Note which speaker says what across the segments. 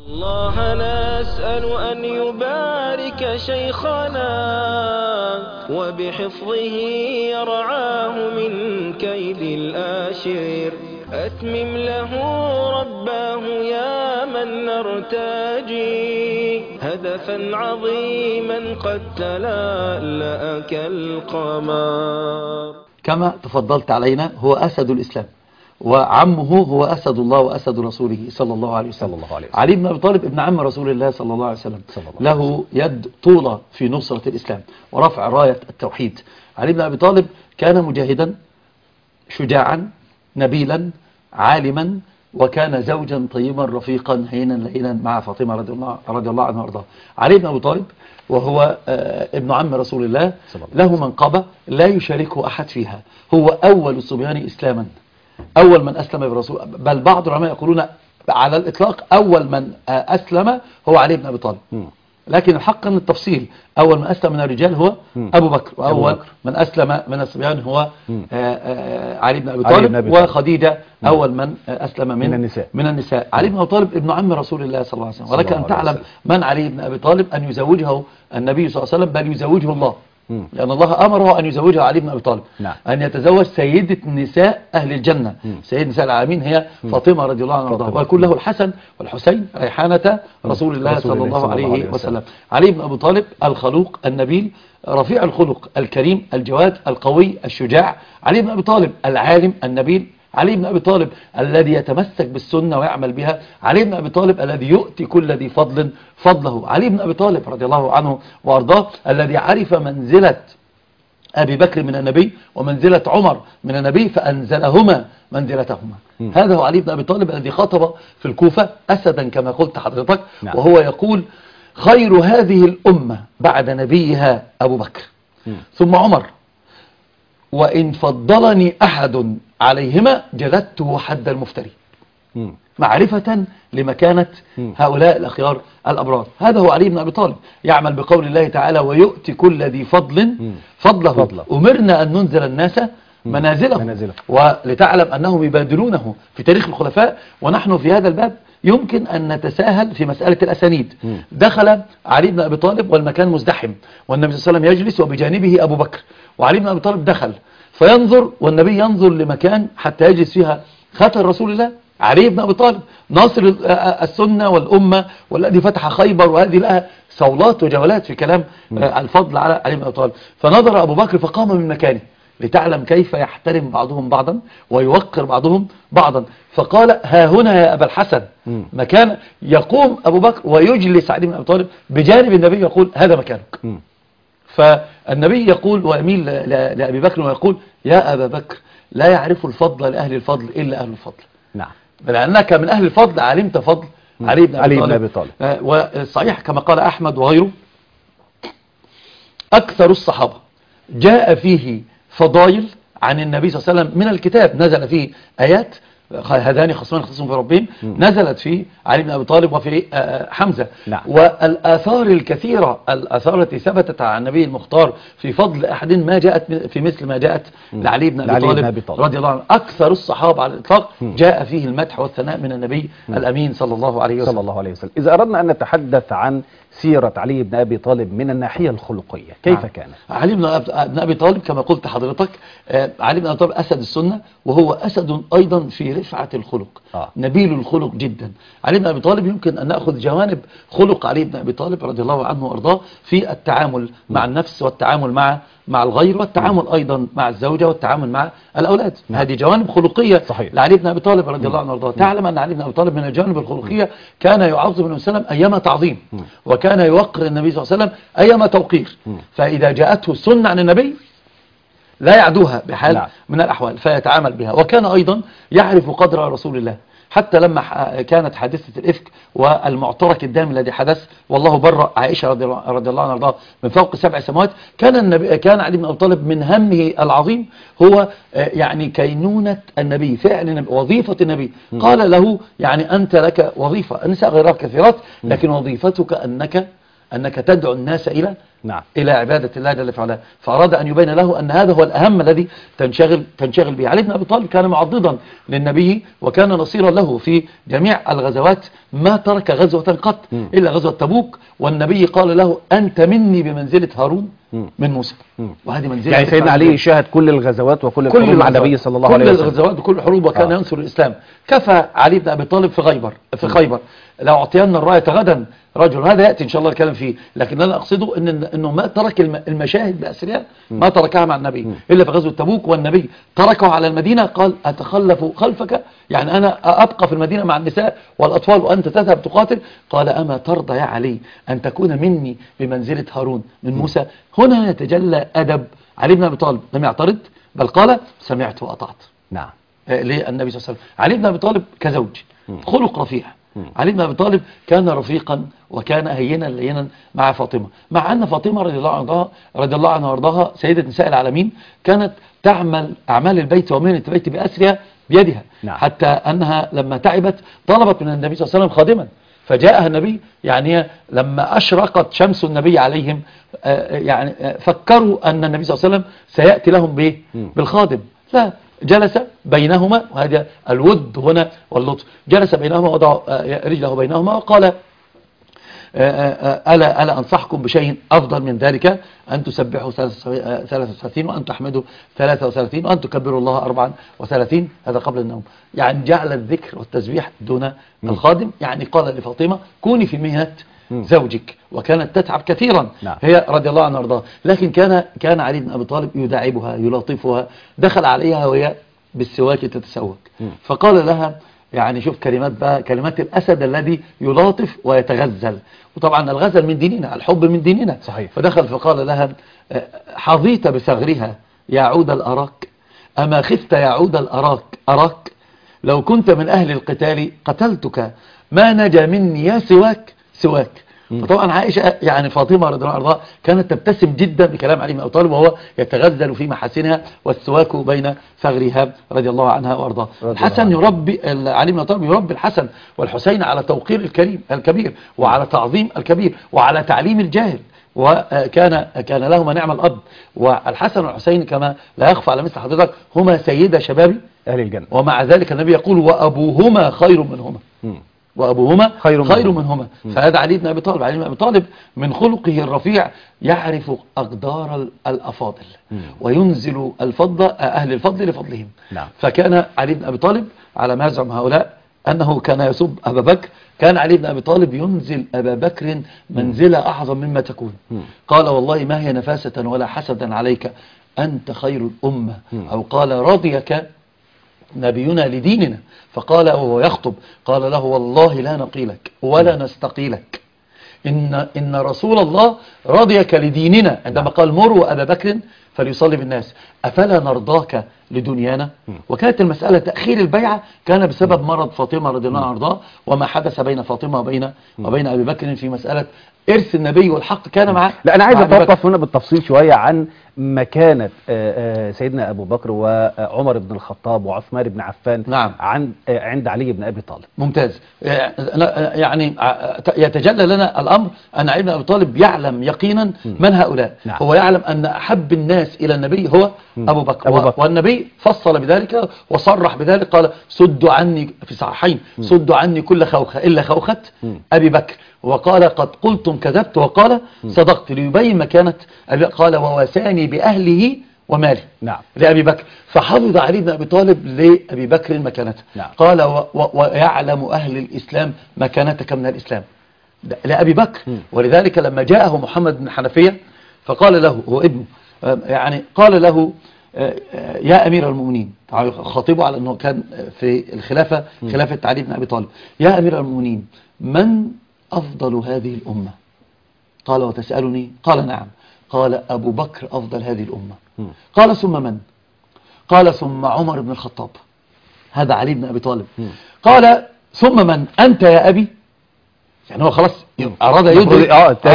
Speaker 1: الله نسأل أن يبارك شيخنا وبحفظه يرعاه من كيد الآشر. أتمم له رباه يا من نرتجي هدفا عظيما قد تلألأ كالقمر.
Speaker 2: كما تفضلت علينا هو أسد الإسلام، وعمه هو أسد الله وأسد رسوله صلى الله عليه وسلم. علي بن أبي طالب ابن عم رسول الله صلى الله عليه وسلم، له يد طولة في نصرة الإسلام ورفع راية التوحيد. علي بن أبي طالب كان مجاهدا شجاعا نبيلا عالما، وكان زوجا طيبا رفيقا هينا لئينا مع فاطمة رضي الله عنها وارضاها. علي بن أبي طالب وهو ابن عم رسول الله له منقبة لا يشاركه أحد فيها، هو أول الصبيان إسلاما، أول من أسلم برسول، بل بعض العلماء يقولون على الإطلاق أول من أسلم هو علي بن أبي طالب. لكن الحق أن التفصيل أول من أسلم من الرجال هو أبو بكر، وأول من أسلم من الصبيان هو علي بن أبي طالب، وخديجة أول من أسلم من النساء. علي بن أبي طالب ابن عم رسول الله صلى الله عليه وسلم، ولك أن تعلم من علي بن أبي طالب أن يزوجه النبي صلى الله عليه وسلم، بل يزوجه الله، لأن الله أمره أن يزوجها علي بن أبي طالب. أن يتزوج سيدة نساء أهل الجنة، سيدة نساء العالمين هي فاطمة رضي الله عنها، ويكون له الحسن والحسين ريحانة رسول الله صلى الله عليه وسلم. علي بن أبي طالب الخلوق النبيل رفيع الخلق الكريم الجواد القوي الشجاع. علي بن أبي طالب العالم النبيل. علي بن أبي طالب الذي يتمسك بالسنة ويعمل بها. علي بن أبي طالب الذي يؤتي كل ذي فضل فضله. علي بن أبي طالب رضي الله عنه وأرضاه الذي عرف منزلة أبي بكر من النبي ومنزلة عمر من النبي فأنزلهما منزلتهما. هذا هو علي بن أبي طالب الذي خطب في الكوفة أسدا كما قلت حضرتك، وهو يقول: خير هذه الأمة بعد نبيها أبو بكر ثم عمر، وإن فضلني أحد عليهما جلدته حد المفتري، معرفة لمكانة هؤلاء الأخيار الأبرار. هذا هو علي بن أبي طالب، يعمل بقول الله تعالى: ويؤتي كل ذي فضل فضله. أمرنا أن ننزل الناس منازلهم، ولتعلم أنهم يبادلونه في تاريخ الخلفاء، ونحن في هذا الباب يمكن أن نتساهل في مسألة الأسانيد. دخل علي بن أبي طالب والمكان مزدحم، والنبي صلى الله عليه وسلم يجلس وبجانبه أبو بكر، وعلي بن أبي طالب دخل فينظر، والنبي ينظر لمكان حتى يجلس فيها خاتم رسول الله علي بن أبي طالب ناصر السنة والأمة، والذي فتح خيبر، وهذه لها صولات وجولات في كلام الفضل على علي بن أبي طالب. فنظر أبو بكر فقام من مكانه لتعلم كيف يحترم بعضهم بعضا ويوقر بعضهم بعضا، فقال: ها هنا يا أبا الحسن مكان. يقوم أبو بكر ويجلس علي بن أبي طالب بجانب النبي يقول: هذا مكانك. فالنبي يقول ويميل لأبي بكر ويقول: يا أبا بكر، لا يعرف الفضل لأهل الفضل إلا أهل الفضل. نعم، لأنك من أهل الفضل علمت فضل علي بن أبي طالب. والصحيح كما قال أحمد وغيره: أكثر الصحابة جاء فيه فضائل عن النبي صلى الله عليه وسلم من الكتاب، نزل فيه آيات: هذان خصمان اختصموا في ربهم، نزلت في علي بن أبي طالب وفي حمزة. والآثار الكثيرة، الآثار التي ثبتت عن النبي المختار في فضل أحد ما جاءت في مثل ما جاءت لعلي بن أبي طالب رضي الله عنه. أكثر الصحابة على الإطلاق جاء فيه المدح والثناء من النبي الأمين صلى الله عليه وسلم.
Speaker 3: إذا أردنا أن نتحدث عن سيرة علي بن أبي طالب من الناحية الخلقية، كيف كانت؟
Speaker 2: علي بن أبي طالب كما قلت حضرتك، علي بن أبي طالب أسد السنة، وهو أسد أيضا في رفعة الخلق، نبيل الخلق جدا. علي بن أبي طالب يمكن أن نأخذ جوانب خلق علي بن أبي طالب رضي الله عنه وأرضاه في التعامل مع النفس، والتعامل مع الغير، والتعامل أيضا مع الزوجة، والتعامل مع الأولاد. هذه جوانب خلقية لعلي بن أبي طالب رضي الله عنه وأرضاه. تعلم أن علي بن أبي طالب من الجوانب الخلقية كان يعظم النبي صلى الله عليه وسلم أيام تعظيم، وكان يوقر النبي صلى الله عليه وسلم أيام توقير. فإذا جاءته سنة عن النبي لا يعدوها بحال من الأحوال فيتعامل بها. وكان أيضا يعرف قدر رسول الله، حتى لما كانت حادثة الإفك والمعترك الدام الذي حدث، والله برأ عائشة رضي الله عنها من فوق 7 سماوات، كان علي بن أبي طالب من همه العظيم هو يعني كينونة النبي، فعل وظيفة النبي. قال له: يعني أنت لك وظيفة، النساء غيرها كثيرات، لكن وظيفتك أنك تدعو الناس
Speaker 3: نعم.
Speaker 2: إلى عبادة الله جل وعلا، فأراد أن يبين له أن هذا هو الأهم الذي تنشغل به. علي بن أبي طالب كان معضدا للنبي وكان نصيرا له في جميع الغزوات، ما ترك غزوة قط إلا غزوة تبوك، والنبي قال له أنت مني بمنزلة هارون من موسى. وهذه منزلة
Speaker 3: يعني سيدنا علي شاهد كل الغزوات وكل الحروب مع النبي صلى الله عليه وسلم،
Speaker 2: كل الغزوات وكل الحروب، وكان ينصر الإسلام. كفى علي بن أبي طالب في خيبر لو أعطينا الراية غدا رجل، هذا يأتي إن شاء الله الكلام فيه، لكن أنا أقصده إنه ما ترك المشاهد بأسرها، ما تركها مع النبي إلا في غزوة تبوك، والنبي تركه على المدينة، قال أتخلف خلفك، يعني أنا أبقى في المدينة مع النساء والأطفال وأنت تذهب تقاتل. قال أما ترضى يا علي أن تكون مني بمنزلة هارون من موسى؟ هنا يتجلى أدب علي بن أبي طالب، لم يعترض بل قال سمعت وأطعت.
Speaker 3: نعم.
Speaker 2: للنبي صلى الله عليه وسلم. علي بن أبي طالب كزوج خلق رفيع. علي بن أبي طالب كان رفيقا وكان هينا لينا مع فاطمة، مع أن فاطمة رضي الله عنها وارضاها سيدة نساء العالمين كانت تعمل أعمال البيت ومهنة البيت بأسرها بيدها.
Speaker 3: نعم.
Speaker 2: حتى أنها لما تعبت طلبت من النبي صلى الله عليه وسلم خادما، فجاءها النبي، يعني لما أشرقت شمس النبي عليهم يعني فكروا أن النبي صلى الله عليه وسلم سيأتي لهم بالخادم، لا، جلس بينهما، وهذا الود هنا واللطف، جلس بينهما وضع رجله بينهما وقال ألا أنصحكم بشيء أفضل من ذلك، أن تسبحوا 33 وأن تحمدوا 33 وأن تكبروا الله 34، هذا قبل النوم. يعني جعل الذكر والتسبيح دون الخادم. يعني قال لفاطمة كوني في مهنة زوجك، وكانت تتعب كثيرا.
Speaker 3: نعم.
Speaker 2: هي رضي الله عنها وارضاها، لكن كان علي بن أبي طالب يداعبها يلاطفها. دخل عليها وهي بالسواك تتسوك، فقال لها، يعني شوف كلمات بقى، كلمات الأسد الذي يلاطف ويتغزل، وطبعا الغزل من ديننا، الحب من ديننا.
Speaker 3: صحيح.
Speaker 2: فدخل فقال لها حظيت بثغرها يا عود الأراك، أما خفت يا عود أراك لو كنت من أهل القتال قتلتك، ما نجا مني يا سواك. فطبعا عائشة يعني فاطمة رضي الله عنها كانت تبتسم جدا بكلام علي بن أبي طالب وهو يتغزل في محاسنها، والسواك بين ثغرها رضي الله عنها وارضاها. الحسن يربي، علي بن أبي طالب يربي الحسن والحسين على توقير الكبير وعلى تعظيم الكبير وعلى تعليم الجاهل، وكان لهما نعم الأب. والحسن والحسين كما لا يخفى على مثل حضرتك هما سيدة شباب
Speaker 3: أهل الجنة،
Speaker 2: ومع ذلك النبي يقول وأبوهما خير منهما، وأبوهما خير منهما. فهذا علي بن أبي طالب. علي بن أبي طالب من خلقه الرفيع يعرف أقدار الأفاضل وينزل أهل الفضل لفضلهم.
Speaker 3: نعم.
Speaker 2: فكان علي بن أبي طالب على ما يزعم هؤلاء أنه كان يسب أبا بكر، كان علي بن أبي طالب ينزل أبا بكر منزلة أعظم مما تكون. قال والله ما هي نفاسة ولا حسدا عليك، أنت خير الأمة. أو قال رضيك نبينا لديننا، فقال وهو يخطب قال له والله لا نقيلك ولا نستقيلك، إن رسول الله رضيك لديننا، عندما قال مروا أبا بكر فليصلي بالناس، أفلا نرضاك لدنيانا. وكانت المسألة تأخير البيعة كان بسبب مرض فاطمة رضي الله عنها، وما حدث بين فاطمة وبين أبي بكر في مسألة إرث النبي والحق كان معه.
Speaker 3: لا أنا عايز أتوقف هنا بالتفصيل شوية عن مكانة سيدنا أبو بكر وعمر بن الخطاب وعثمان بن عفان.
Speaker 2: نعم.
Speaker 3: عند علي بن أبي طالب.
Speaker 2: ممتاز. يعني يتجلى لنا الأمر أن علي بن أبي طالب يعلم يقينا من هؤلاء.
Speaker 3: نعم.
Speaker 2: هو يعلم أن أحب الناس إلى النبي هو أبو بكر. والنبي فصل بذلك وصرح بذلك، قال سدوا عني في صحيحين سدوا عني كل خوخة إلا خوخة أبي بكر، وقال قد قلتم كذبت وقال صدقت، ليبين مكانة أبي. قال وواساني بأهله وماله.
Speaker 3: نعم.
Speaker 2: لأبي بكر، فحفظ علي بن أبي طالب لأبي بكر مكانته.
Speaker 3: نعم.
Speaker 2: قال ويعلم أهل الإسلام مكانتك من الإسلام لأبي بكر. ولذلك لما جاءه محمد بن حنفية فقال له، هو ابنه، يعني قال له يا أمير المؤمنين، خاطبه على أنه كان في الخلافة، خلافة علي بن أبي طالب، يا أمير المؤمنين من أفضل هذه الأمة؟ قال وتسألني؟ قال نعم. قال أبو بكر أفضل هذه الأمة. قال ثم من؟ قال ثم عمر بن الخطاب. هذا علي بن أبي طالب. قال ثم من؟ أنت يا أبي. يعني هو خلاص أراد يدرك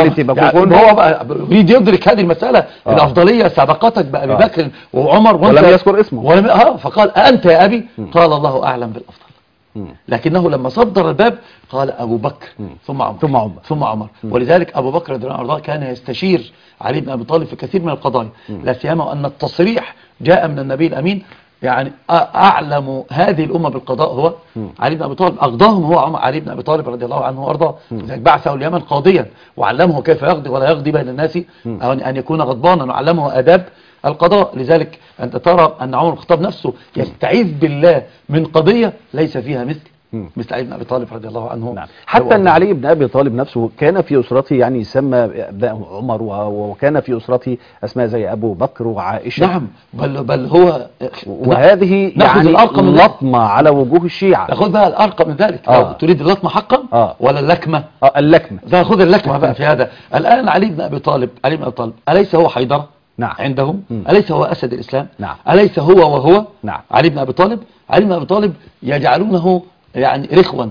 Speaker 2: هو بقى يريد يدرك هذه المسألة الأفضلية، سبقتك بأبي بكر وعمر
Speaker 3: ولم يذكر اسمه
Speaker 2: فقال أنت يا أبي؟ قال الله أعلم بالأفضل. لكنه لما صدر الباب قال أبو بكر ثم عمر ثم عمر. ولذلك أبو بكر رضي الله عنه كان يستشير علي بن أبي طالب في كثير من القضايا، لا سيما أن التصريح جاء من النبي الأمين، يعني أعلم هذه الأمة بالقضاء هو علي بن أبي طالب، أقضاهم هو علي بن أبي طالب رضي الله عنه وأرضاه. لذلك بعثه اليمن قاضيا وعلمه كيف يقضي ولا يقضي بين الناس، أو أن يكون غضبانا، وعلمه آداب القضاء. لذلك أنت ترى أن عمر بن الخطاب نفسه يستعيذ بالله من قضية ليس فيها مثل علي بن أبي طالب رضي الله عنه.
Speaker 3: نعم. حتى أن علي بن أبي طالب نفسه كان في أسرته يعني يسمى أبناء عمر، وكان في أسرته أسماء زي أبو بكر وعائشة.
Speaker 2: نعم، بل هو
Speaker 3: وهذه يعني لطمة على وجوه الشيعة.
Speaker 2: خذ بقى الأرقى من ذلك. تريد اللطمة حقا ولا اللكمة؟
Speaker 3: اللكمة.
Speaker 2: خذ اللكمة بقى في هذا. الآن علي بن أبي طالب أليس هو حيدرة؟
Speaker 3: نعم.
Speaker 2: عندهم أليس هو أسد الإسلام؟
Speaker 3: نعم.
Speaker 2: أليس هو وهو؟
Speaker 3: نعم.
Speaker 2: علي بن أبي طالب يجعلونه يعني رخوا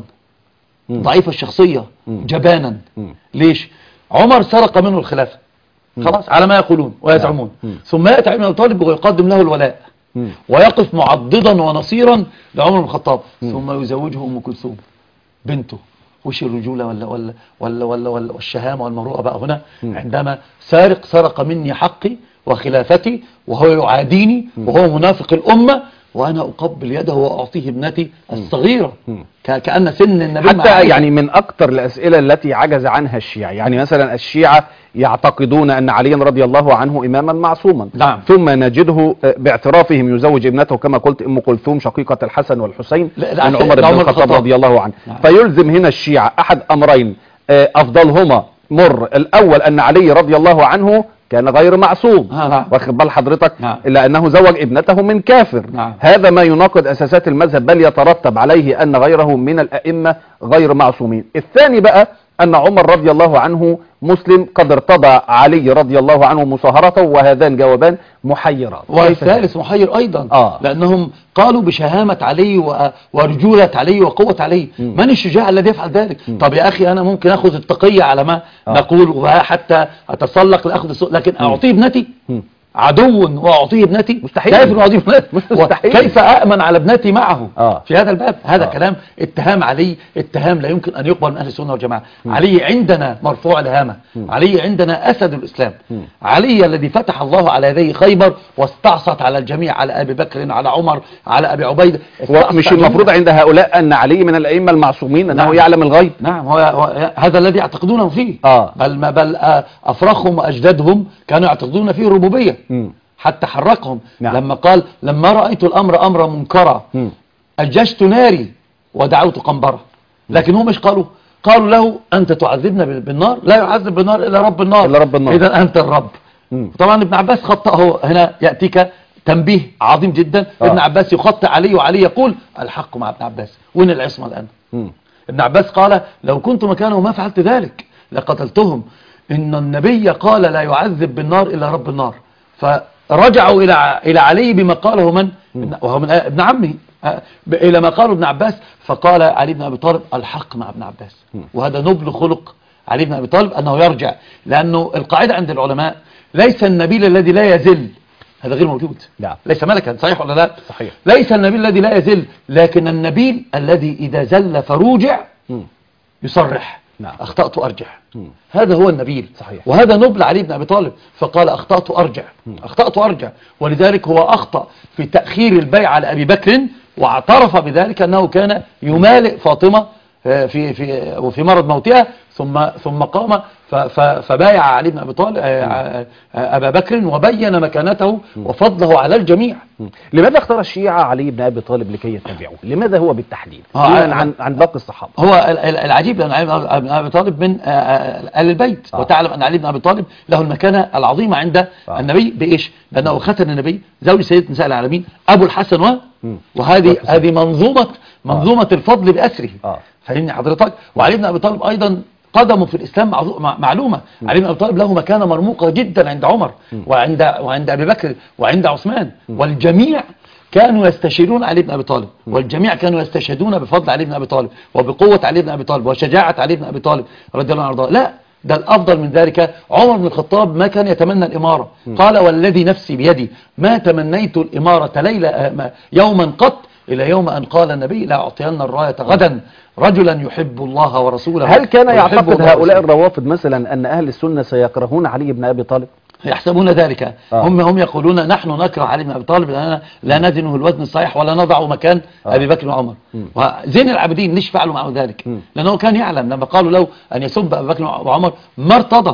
Speaker 2: ضعيف الشخصية جبانا. ليش؟ عمر سرق منه الخلافة خلاص على ما يقولون ويزعمون، ثم يأتي علي بن أبي طالب ويقدم له الولاء ويقف معضدا ونصيرا لعمر بن الخطاب، ثم يزوجه أم كلثوم بنته. وش الرجولة ولا والشهامة والمروءة بقى هنا؟ عندما سرق مني حقي وخلافتي وهو يعاديني وهو منافق الأمة، وأنا أقبل يده وأعطيه ابنتي الصغيرة كأن سن النبي.
Speaker 3: حتى يعني من أكثر الأسئلة التي عجز عنها الشيعة، يعني مثلا الشيعة يعتقدون أن علي رضي الله عنه إماما معصوما.
Speaker 2: نعم.
Speaker 3: ثم نجده باعترافهم يزوج ابنته كما قلت أم كلثوم شقيقة الحسن والحسين من عمر بن الخطاب رضي الله عنه.
Speaker 2: نعم.
Speaker 3: فيلزم هنا الشيعة أحد أمرين، أفضلهما مر الأول أن علي رضي الله عنه كان غير معصوم، واخد بال حضرتك؟ إلا أنه زوج ابنته من كافر. هذا ما يناقض أساسات المذهب، بل يترتب عليه أن غيره من الأئمة غير معصومين. الثاني بقى أن عمر رضي الله عنه مسلم قد ارتضى علي رضي الله عنه مصاهرته، وهذان جوابان محيران.
Speaker 2: والثالث محير أيضا لأنهم قالوا بشهامة علي ورجولة علي وقوة علي. من الشجاع الذي يفعل ذلك؟ طب يا أخي أنا ممكن أخذ التقية على ما نقول وحتى أتسلق لأخذ السوق، لكن أعطيه ابنتي عدو وأعطيه ابنتي؟
Speaker 3: مستحيل.
Speaker 2: كيف أأمن على ابنتي معه في هذا الباب؟ هذا كلام اتهام علي، اتهام لا يمكن أن يقبل من أهل السنة والجماعة. علي عندنا مرفوع الهامة، علي عندنا أسد الإسلام، علي الذي فتح الله على يديه خيبر واستعصت على الجميع، على أبي بكر، على عمر، على أبي عبيدة.
Speaker 3: مش المفروض عند هؤلاء أن علي من الأئمة المعصومين أنه يعلم الغيب؟
Speaker 2: نعم، هو هذا الذي يعتقدونه فيه. بل أفرخهم وأجدادهم كانوا يعتقدون فيه الربوبية، حتى حرقهم. لما قال لما رأيت الأمر أمر منكرا أججت ناري ودعوت قنبرة. لكن هم مش قالوا له أنت تعذبنا بالنار؟ لا يعذب بالنار إلا رب النار، إذا أنت الرب. طبعا ابن عباس خطأه هنا، يأتيك تنبيه عظيم جدا. ابن عباس يخطئ علي، وعلي يقول الحق مع ابن عباس. وين العصمة الآن؟ ابن عباس قال لو كنت مكانه ما فعلت ذلك لقتلتهم. إن النبي قال لا يعذب بالنار إلا رب النار. فرجعوا إلى علي بما قاله من وهو من ابن عمه، إلى ما قاله ابن عباس. فقال علي بن أبي طالب الحق مع ابن عباس. وهذا نبل خلق علي بن أبي طالب أنه يرجع، لأنه القاعدة عند العلماء ليس النبيل الذي لا يزل، هذا غير موجود. ليس ملكا، صحيح ولا لا؟
Speaker 3: صحيح.
Speaker 2: ليس النبيل الذي لا يزل، لكن النبيل الذي إذا زل فروجع يصرح أخطأت أرجع. هذا هو النبيل.
Speaker 3: صحيح.
Speaker 2: وهذا نبل علي بن أبي طالب، فقال أخطأت أرجع. أخطأت أرجع. ولذلك هو أخطأ في تأخير البيع على أبي بكر، واعترف بذلك أنه كان يمالئ فاطمة في مرض موتها، ثم قام فبايع علي بن أبي طالب أبا بكر وبين مكانته وفضله على الجميع.
Speaker 3: لماذا اختار الشيعة علي بن أبي طالب لكي يتبعوه؟ لماذا هو بالتحديد عن باقي الصحابة؟
Speaker 2: هو العجيب أن علي بن أبي طالب من آل البيت، وتعلم أن علي بن أبي طالب له المكانة العظيمة عند النبي. بإيش؟ لأنه ختن النبي، زوج سيد نساء العالمين، أبو الحسن وهذه منظومة الفضل بأسره. فهمني حضرتك؟ وعلي بن أبي طالب أيضا قدمه في الإسلام معلومة. علي بن أبي طالب له مكانة مرموقة جدا عند عمر وعند أبي بكر وعند عثمان، والجميع كانوا يستشيرون علي بن أبي طالب، والجميع كانوا يستشهدون بفضل علي بن أبي طالب وبقوة علي بن أبي طالب وشجاعة علي بن أبي طالب رضي الله عنه. لا، ده الأفضل من ذلك عمر بن الخطاب ما كان يتمنى الإمارة. قال والذي نفسي بيدي ما تمنيت الإمارة يوما قط إلى يوم أن قال النبي لا أعطين الراية غدا رجلا يحب الله ورسوله.
Speaker 3: هل كان يعتقد هؤلاء الروافض مثلا أن أهل السنة سيكرهون علي بن أبي طالب؟
Speaker 2: يحسبون ذلك. هم يقولون نحن نكره علي بن أبي طالب لأننا لا نزنه الوزن الصحيح ولا نضعه مكان أبي بكر وعمر. وزين العابدين ليش فعلوا معه ذلك؟ لأنه كان يعلم لما قالوا له أن يسب أبي بكر وعمر ما ارتضى،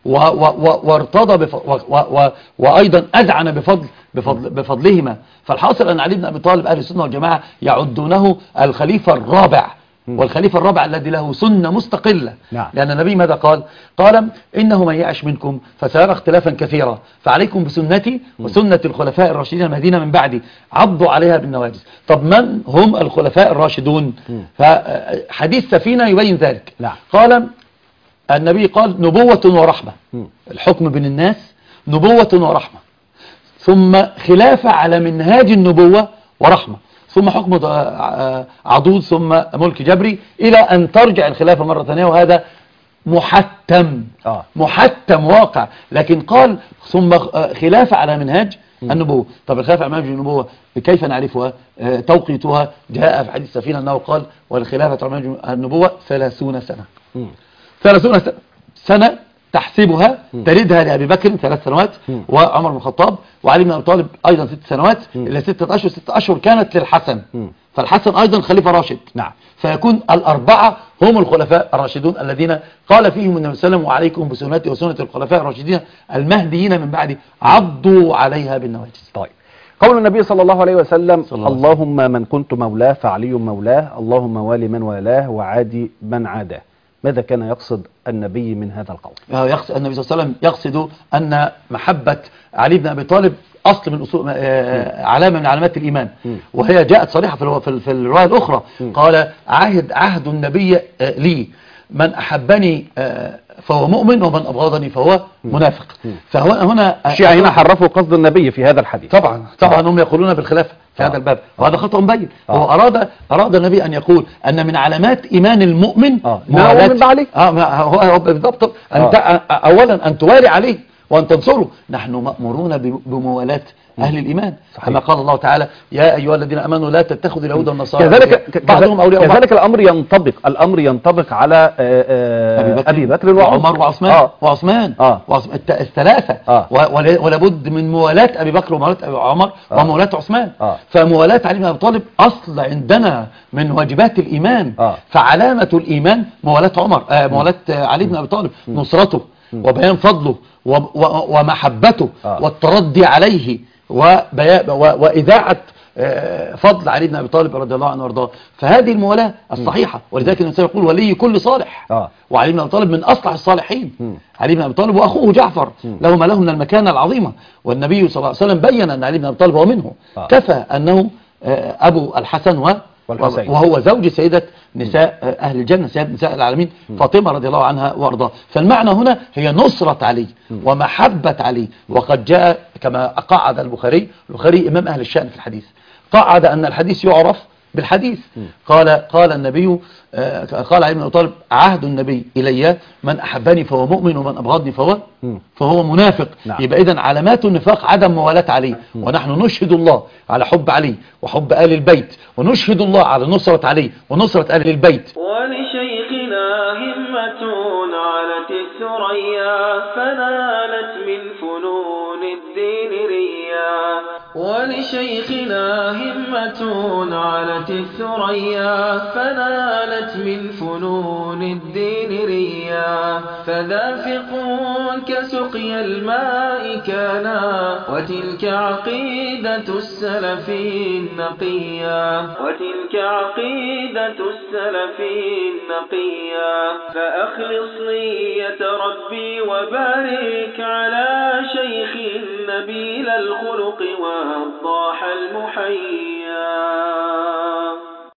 Speaker 2: وارتضى وأيضا أذعن بفضلهما. فالحاصل أن علي بن أبي طالب أهل السنة والجماعة يعدونه الخليفة الرابع، والخليفة الرابع الذي له سنة مستقلة. لأن النبي ماذا قال؟ قال إنه من يعش منكم فسيرى اختلافا كثيرا فعليكم بسنتي وسنة الخلفاء الراشدين المهديين من بعدي عضوا عليها بالنواجذ. طب من هم الخلفاء الراشدون؟ فحديث سفينة يبين ذلك. قال النبي قال نبوة ورحمة، الحكم بين الناس نبوة ورحمة، ثم خلافة على منهاج النبوة ورحمة، ثم حكم عضوض، ثم ملك جبري، إلى أن ترجع الخلافة مرة ثانية، وهذا محتم محتم واقع. لكن قال ثم خلافة على منهاج النبوة. طب الخلافة على منهاج النبوة كيف نعرفها؟ توقيتها جاء في حديث السفينة أنه قال والخلافة على منهاج النبوة 30 سنة. 30 سنة تحسبها تردها لأبي بكر 3 سنوات، وعمر بن الخطاب، وعلي بن أبي طالب أيضا 6 سنوات، إلى 6 أشهر. 6 أشهر كانت للحسن، فالحسن أيضا خليفة راشد. فيكون الأربعة هم الخلفاء الراشدون الذين قال فيهم النبي صلى الله عليه وسلم وعليكم بسنتي وسنة الخلفاء الراشدين المهديين من بعدي عضوا عليها بالنواجذ.
Speaker 3: طيب، قول النبي صلى الله عليه وسلم اللهم من كنت مولاه فعلي مولاه، اللهم والي من والاه وعادي من عاداه، ماذا كان يقصد النبي من هذا القول؟
Speaker 2: يقصد النبي صلى الله عليه وسلم يقصد أن محبة علي بن أبي طالب أصل من أصول علامة من علامات الإيمان، وهي جاءت صريحة في الرواية الأخرى. قال عهد النبي لي من أحبني فهو مؤمن ومن أبغضني فهو منافق. فهنا
Speaker 3: الشيعة هنا حرفوا قصد النبي في هذا الحديث.
Speaker 2: طبعا هم يقولون بالخلافة في هذا الباب، وهذا خطأ مبين. هو أراد النبي أن يقول أن من علامات إيمان المؤمن هو بالضبط أولا أن توالي عليه وأن تنصره. نحن مأمورون بموالاة أهل الإيمان، كما قال الله تعالى يا أيها الذين آمنوا لا تتخذوا اليهود والنصارى
Speaker 3: بعضهم أولياء بعض. كذلك الأمر ينطبق على أبي بكر
Speaker 2: وعمر وعثمان الثلاثة. ولابد من موالاة أبي بكر وموالاة أبي عمر وموالاة عثمان. فموالاة علي بن أبي طالب أصل عندنا من واجبات الإيمان. فعلامة الإيمان موالاة موالاة علي بن أبي طالب، نصرته وبيان فضله ومحبته والتردي عليه وإذاعة فضل علي بن أبي طالب رضي الله عنه وارضاه. فهذه الموالاة الصحيحة، ولذلك الإنسان يقول ولي كل صالح. وعلي بن أبي طالب من أصلح الصالحين. علي بن أبي طالب وأخوه جعفر لهما له من المكانة العظيمة، والنبي صلى الله عليه وسلم بين أن علي بن أبي طالب هو منه. كفى أنه أبو الحسن وهو زوج سيدة نساء أهل الجنة، سيدة نساء العالمين فاطمة رضي الله عنها وارضاها. فالمعنى هنا هي نصرة علي ومحبة علي. وقد جاء كما قعد البخاري إمام أهل الشأن في الحديث، قعد أن الحديث يعرف بالحديث. قال النبي قال علي بن أبي طالب عهد النبي إلي من أحبني فهو مؤمن ومن أبغضني فهو منافق. يبقى إذن علامات النفاق عدم موالاة علي، ونحن نشهد الله على حب علي وحب آل البيت، ونشهد الله على نصرة علي ونصرة آل البيت.
Speaker 1: ولشيخنا همة علت الثريا فنالت من فنون الدين ريا، ولشيخنا همة علت الثريا فنالت من فنون الدين ريا، فذافقون كسقي الماء كانا وتلك عقيدة السلف النقيا، وتلك عقيدة السلف النقيا. فأخلص نية ربي وبارك على شيخ نبيل الخلق والضاح المحيا.